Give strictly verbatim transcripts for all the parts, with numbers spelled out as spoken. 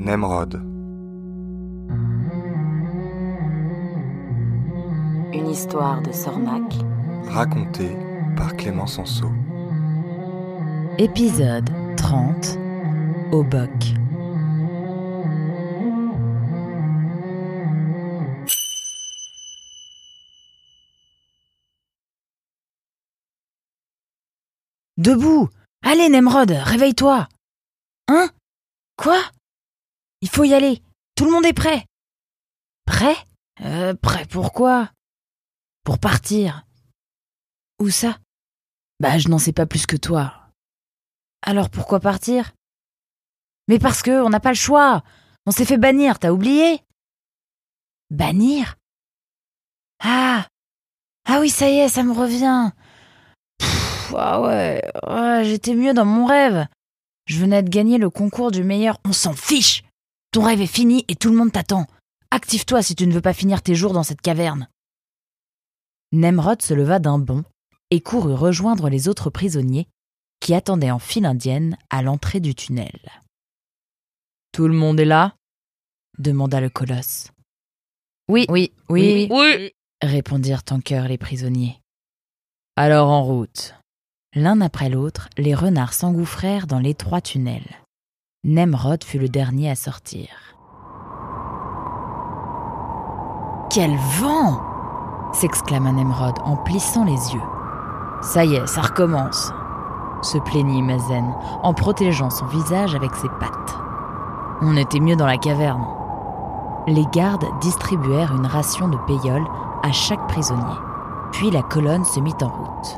Nemrod. Une histoire de Sornac, Racontée par Clément Sanso. Épisode trente. Au boc. Debout! Allez, Nemrod, réveille-toi! Hein? Quoi? Il faut y aller. Tout le monde est prêt. Prêt? Euh, prêt pourquoi? Pour partir. Où ça? Bah, je n'en sais pas plus que toi. Alors pourquoi partir? Mais parce que on n'a pas le choix. On s'est fait bannir, t'as oublié? Bannir? Ah! Ah oui, ça y est, ça me revient. Pff, ah ouais, ouais, j'étais mieux dans mon rêve. Je venais de gagner le concours du meilleur. On s'en fiche! Ton rêve est fini et tout le monde t'attend. Active-toi si tu ne veux pas finir tes jours dans cette caverne. Nemrod se leva d'un bond et courut rejoindre les autres prisonniers qui attendaient en file indienne à l'entrée du tunnel. « Tout le monde est là ?» demanda le colosse. « Oui, oui, oui, oui, oui, répondirent en chœur les prisonniers. « Alors en route !» L'un après l'autre, les renards s'engouffrèrent dans l'étroit tunnel. Nemrod fut le dernier à sortir. « Quel vent !» s'exclama Nemrod en plissant les yeux. « Ça y est, ça recommence !» se plaignit Mazen en protégeant son visage avec ses pattes. « On était mieux dans la caverne. » Les gardes distribuèrent une ration de péioles à chaque prisonnier, puis la colonne se mit en route.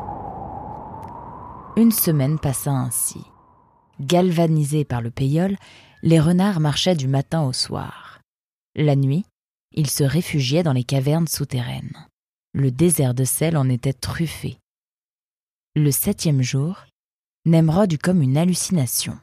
Une semaine passa ainsi. Galvanisés par le péiole, les renards marchaient du matin au soir. La nuit, ils se réfugiaient dans les cavernes souterraines. Le désert de sel en était truffé. Le septième jour, Nemrod eut comme une hallucination.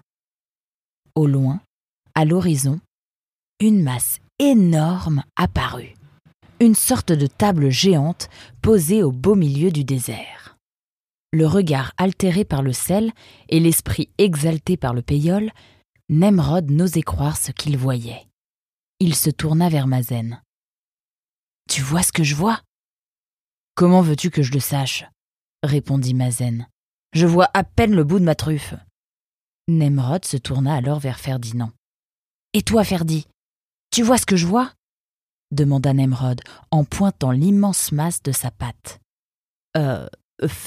Au loin, à l'horizon, une masse énorme apparut. Une sorte de table géante posée au beau milieu du désert. Le regard altéré par le sel et l'esprit exalté par le péiole, Nemrod n'osait croire ce qu'il voyait. Il se tourna vers Mazen. « Tu vois ce que je vois ?»« Comment veux-tu que je le sache ?» répondit Mazen. « Je vois à peine le bout de ma truffe. » Nemrod se tourna alors vers Ferdinand. « Et toi, Ferdi, tu vois ce que je vois ?» demanda Nemrod en pointant l'immense masse de sa patte. « Euh, Ferdi ?»«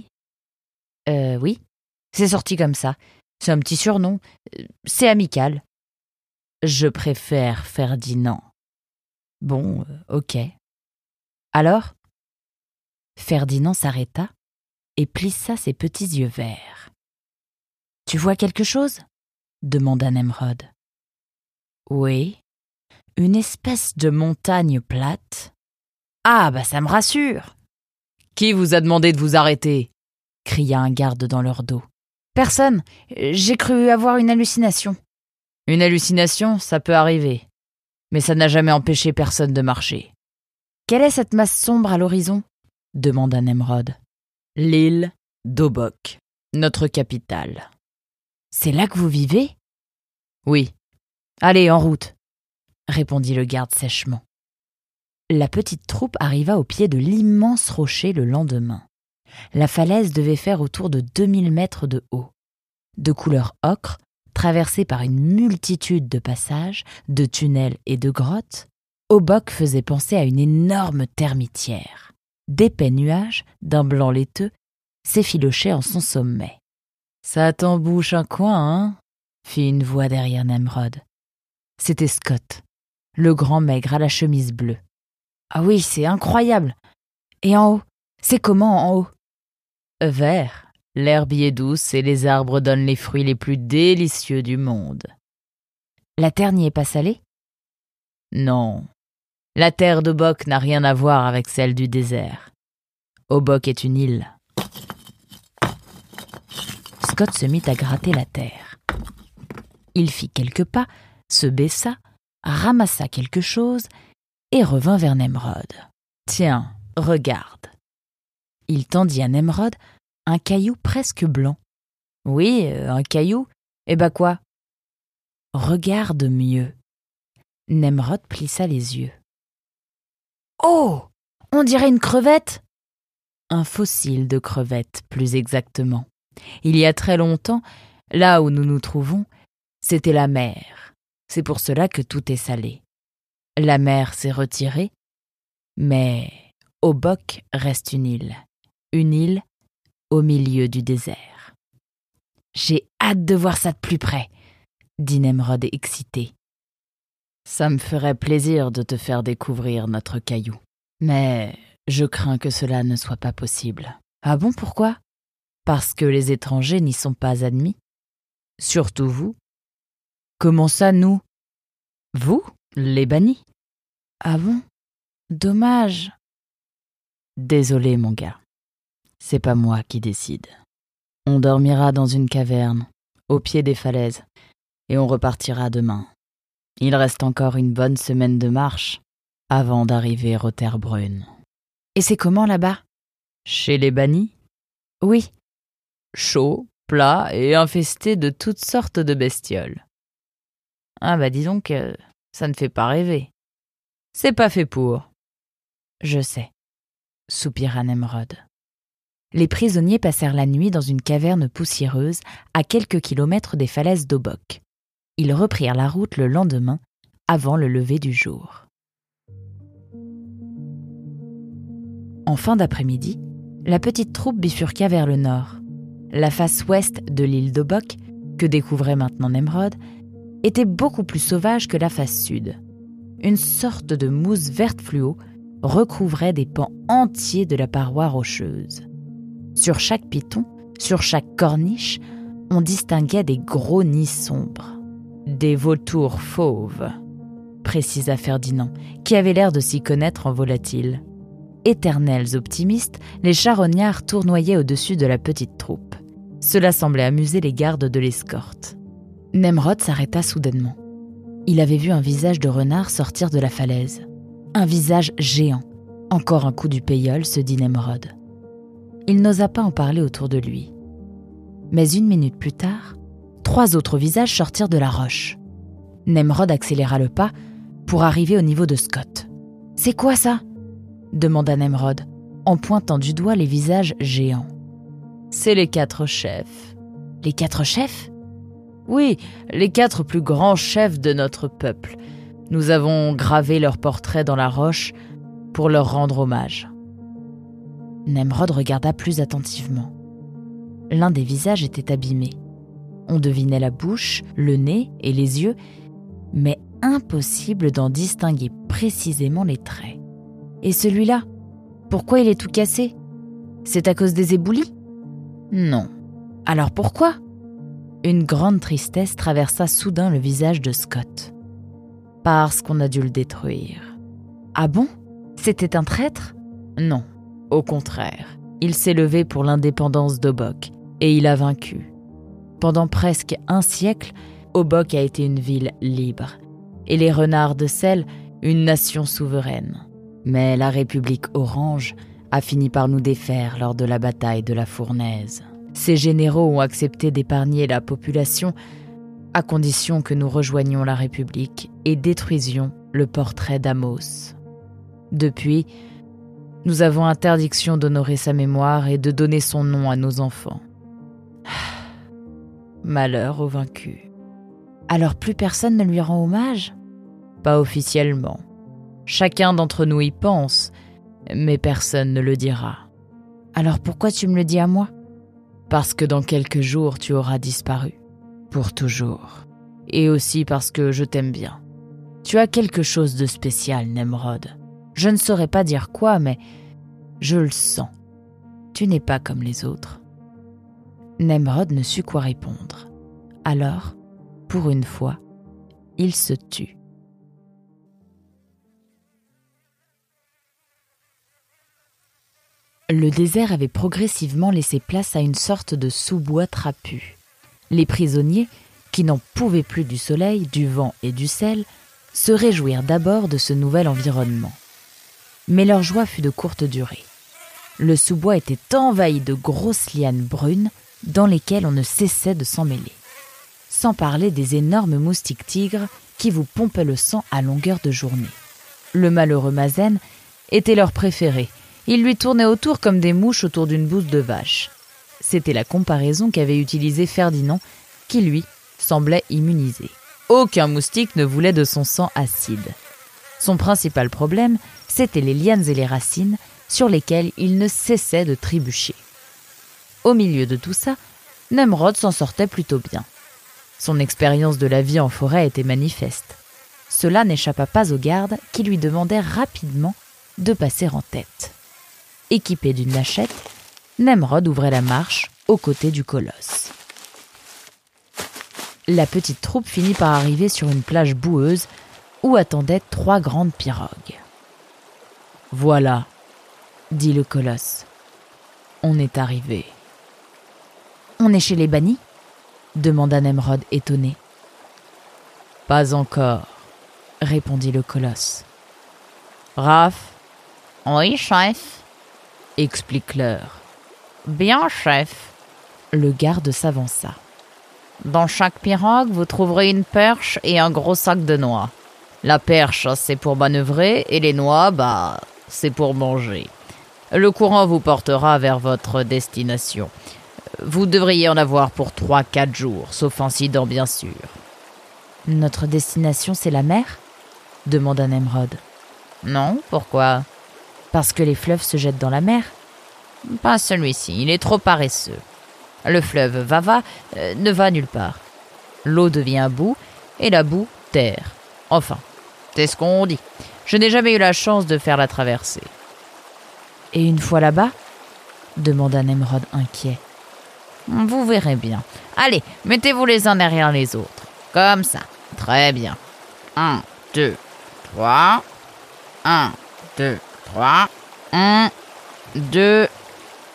Euh, oui, c'est sorti comme ça. C'est un petit surnom. C'est amical. »« Je préfère Ferdinand. »« Bon, euh, ok. »« Alors ?» Ferdinand s'arrêta et plissa ses petits yeux verts. « Tu vois quelque chose ?» demanda Nemrod. « Oui, une espèce de montagne plate. »« Ah, bah ça me rassure !»« Qui vous a demandé de vous arrêter ?» cria un garde dans leur dos. « Personne. J'ai cru avoir une hallucination. »« Une hallucination, ça peut arriver. Mais ça n'a jamais empêché personne de marcher. »« Quelle est cette masse sombre à l'horizon ?» demanda Nemrod. « L'île d'Obok, notre capitale. »« C'est là que vous vivez ?»« Oui. Allez, en route !» répondit le garde sèchement. La petite troupe arriva au pied de l'immense rocher le lendemain. La falaise devait faire autour de deux mille mètres de haut. De couleur ocre, traversée par une multitude de passages, de tunnels et de grottes, Obok faisait penser à une énorme termitière. D'épais nuages, d'un blanc laiteux, s'effilochaient en son sommet. « Ça t'embouche un coin, hein ?» fit une voix derrière Nemrod. C'était Scott, le grand maigre à la chemise bleue. « Ah oui, c'est incroyable. Et en haut, c'est comment en haut ?»« Vert, l'herbe y est douce et les arbres donnent les fruits les plus délicieux du monde. »« La terre n'y est pas salée ?»« Non. La terre d'Obok n'a rien à voir avec celle du désert. Obok est une île. » Scott se mit à gratter la terre. Il fit quelques pas, se baissa, ramassa quelque chose et revint vers Nemrod. « Tiens, regarde. » Il tendit à Nemrod un caillou presque blanc. « Oui, un caillou. Eh ben quoi ?» regarde mieux. » Nemrod plissa les yeux. « Oh, on dirait une crevette !» Un fossile de crevette, plus exactement. Il y a très longtemps, là où nous nous trouvons, c'était la mer. C'est pour cela que tout est salé. La mer s'est retirée, mais Obok reste une île. Une île au milieu du désert. « J'ai hâte de voir ça de plus près !» dit Nemrod excité. « Ça me ferait plaisir de te faire découvrir notre caillou. Mais je crains que cela ne soit pas possible. »« Ah bon, pourquoi ? Parce que les étrangers n'y sont pas admis. Surtout vous. »« Comment ça, nous ? Vous, les bannis. »« Ah bon ? Dommage. »« Désolé, mon gars. C'est pas moi qui décide. On dormira dans une caverne, au pied des falaises, et on repartira demain. Il reste encore une bonne semaine de marche avant d'arriver aux terres brunes. »« Et c'est comment là-bas ? » ?»« Chez les bannis ? » ?»« Oui. Chaud, plat et infesté de toutes sortes de bestioles. »« Ah bah dis donc, euh, ça ne fait pas rêver. C'est pas fait pour. »« Je sais. » soupira Nemrod. Les prisonniers passèrent la nuit dans une caverne poussiéreuse à quelques kilomètres des falaises d'Obok. Ils reprirent la route le lendemain, avant le lever du jour. En fin d'après-midi, la petite troupe bifurqua vers le nord. La face ouest de l'île d'Obok, que découvrait maintenant Nemrod, était beaucoup plus sauvage que la face sud. Une sorte de mousse verte fluo recouvrait des pans entiers de la paroi rocheuse. Sur chaque piton, sur chaque corniche, on distinguait des gros nids sombres. Des vautours fauves, précisa Ferdinand, qui avait l'air de s'y connaître en volatiles. Éternels optimistes, les charognards tournoyaient au-dessus de la petite troupe. Cela semblait amuser les gardes de l'escorte. Nemrod s'arrêta soudainement. Il avait vu un visage de renard sortir de la falaise. Un visage géant. Encore un coup du péiole, se dit Nemrod. Il n'osa pas en parler autour de lui. Mais une minute plus tard, trois autres visages sortirent de la roche. Nemrod accéléra le pas pour arriver au niveau de Scott. « C'est quoi ça ?» demanda Nemrod, en pointant du doigt les visages géants. « C'est les quatre chefs. »« Les quatre chefs ?»« Oui, les quatre plus grands chefs de notre peuple. Nous avons gravé leurs portraits dans la roche pour leur rendre hommage. » Nemrod regarda plus attentivement. L'un des visages était abîmé. On devinait la bouche, le nez et les yeux, mais impossible d'en distinguer précisément les traits. Et celui-là, pourquoi il est tout cassé ? C'est à cause des éboulis ? Non. Alors pourquoi ? Une grande tristesse traversa soudain le visage de Scott. Parce qu'on a dû le détruire. Ah bon ? C'était un traître ? Non, au contraire. Il s'est levé pour l'indépendance d'Obok et il a vaincu. Pendant presque un siècle, Obok a été une ville libre et les renards de sel, une nation souveraine. Mais la République Orange a fini par nous défaire lors de la bataille de la Fournaise. Ces généraux ont accepté d'épargner la population à condition que nous rejoignions la République et détruisions le portrait d'Amos. Depuis, nous avons interdiction d'honorer sa mémoire et de donner son nom à nos enfants. Malheur aux vaincus. Alors plus personne ne lui rend hommage ? Pas officiellement. Chacun d'entre nous y pense, mais personne ne le dira. Alors pourquoi tu me le dis à moi ? Parce que dans quelques jours, tu auras disparu. Pour toujours. Et aussi parce que je t'aime bien. Tu as quelque chose de spécial, Nemrod. Je ne saurais pas dire quoi, mais je le sens. Tu n'es pas comme les autres. Nemrod ne sut quoi répondre. Alors, pour une fois, il se tut. Le désert avait progressivement laissé place à une sorte de sous-bois trapu. Les prisonniers, qui n'en pouvaient plus du soleil, du vent et du sel, se réjouirent d'abord de ce nouvel environnement. Mais leur joie fut de courte durée. Le sous-bois était envahi de grosses lianes brunes dans lesquelles on ne cessait de s'emmêler. sans parler des énormes moustiques tigres qui vous pompaient le sang à longueur de journée. Le malheureux Mazen était leur préféré. Ils lui tournaient autour comme des mouches autour d'une bouse de vache. C'était la comparaison qu'avait utilisée Ferdinand, qui lui semblait immunisé. Aucun moustique ne voulait de son sang acide. Son principal problème, c'étaient les lianes et les racines sur lesquelles il ne cessait de trébucher. Au milieu de tout ça, Nemrod s'en sortait plutôt bien. Son expérience de la vie en forêt était manifeste. Cela n'échappa pas aux gardes qui lui demandèrent rapidement de passer en tête. Équipé d'une machette, Nemrod ouvrait la marche aux côtés du colosse. La petite troupe finit par arriver sur une plage boueuse où attendaient trois grandes pirogues. « Voilà », dit le colosse. « On est arrivé. »« On est chez les bannis ?» demanda Nemrod étonné. « Pas encore, » répondit le colosse. « Raph ?»« Oui, chef. » explique-leur. « Bien, chef. » Le garde s'avança. « Dans chaque pirogue, vous trouverez une perche et un gros sac de noix. La perche, c'est pour manœuvrer, et les noix, bah, c'est pour manger. Le courant vous portera vers votre destination. Vous devriez en avoir pour trois à quatre jours, sauf incident, bien sûr. »« Notre destination, c'est la mer ?» demanda Nemrod. « Non, pourquoi ? » ?»« Parce que les fleuves se jettent dans la mer ?»« Pas celui-ci, il est trop paresseux. Le fleuve Vava euh, ne va nulle part. L'eau devient boue, et la boue, terre. Enfin, c'est ce qu'on dit. Je n'ai jamais eu la chance de faire la traversée. »« Et une fois là-bas ?» demanda Nemrod inquiet. « Vous verrez bien. Allez, mettez-vous les uns derrière les autres. Comme ça. Très bien. Un, deux, trois. Un, deux, trois. Un, deux, trois. »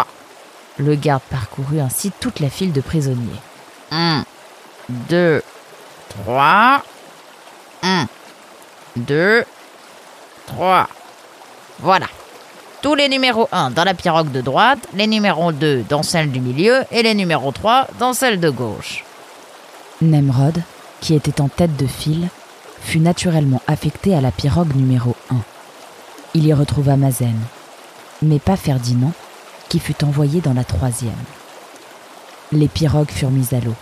Le garde parcourut ainsi toute la file de prisonniers. Un, deux, trois. Un, deux, trois. Voilà. Tous les numéros un dans la pirogue de droite, les numéros deux dans celle du milieu et les numéros trois dans celle de gauche. Nemrod, qui était en tête de file, fut naturellement affecté à la pirogue numéro un. Il y retrouva Mazen, mais pas Ferdinand, qui fut envoyé dans la troisième. Les pirogues furent mises à l'eau.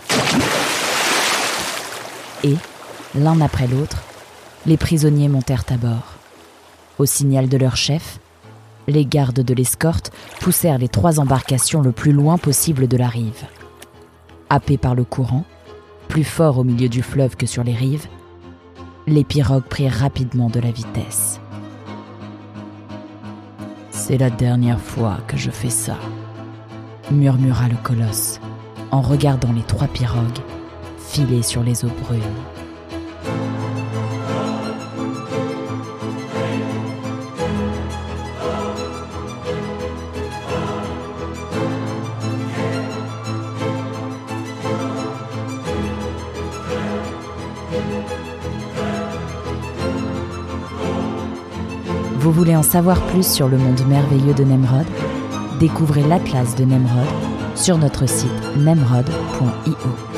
Et, l'un après l'autre, les prisonniers montèrent à bord. Au signal de leur chef, les gardes de l'escorte poussèrent les trois embarcations le plus loin possible de la rive. Happés par le courant, plus fort au milieu du fleuve que sur les rives, les pirogues prirent rapidement de la vitesse. « C'est la dernière fois que je fais ça », murmura le colosse, en regardant les trois pirogues filer sur les eaux brunes. Vous voulez en savoir plus sur le monde merveilleux de Nemrod ? Découvrez l'Atlas de Nemrod sur notre site nemrod point i o.